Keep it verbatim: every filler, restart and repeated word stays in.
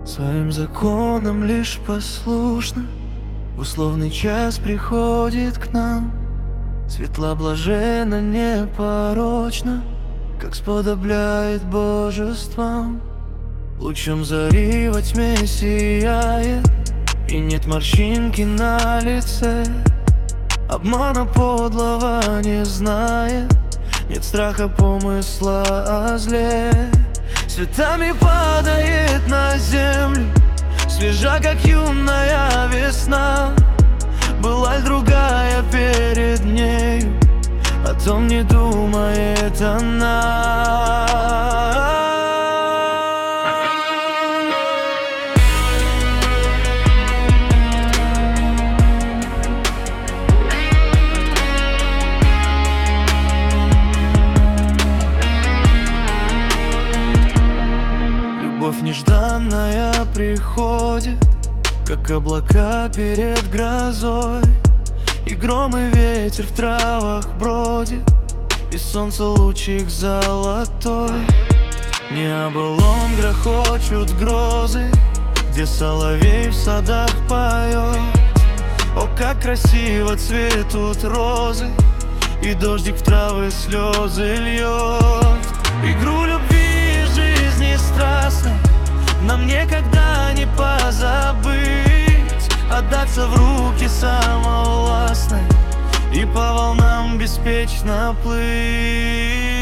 Своим законам лишь послушно в условный час приходит к нам. Светла, блаженна, непорочна, как сподобляет божествам. Лучом зари во тьме сияет, и нет морщинки на лице. Обмана подлого не знает, нет страха помысла о зле. Цветами падает на землю, свежа, как юная весна. Была ль другая перед нею, о том не думает она. Любовь нежданная приходит, как облака перед грозой, и гром и ветер в травах бродит, и солнце лучик золотой. Небылом грохочут грозы, где соловей в садах поет. О, как красиво цветут розы, и дождик в травы слезы льет. Игру любви жизни страстной нам никогда не позабыть, отдаться в руки самовластной и по волнам беспечно плыть.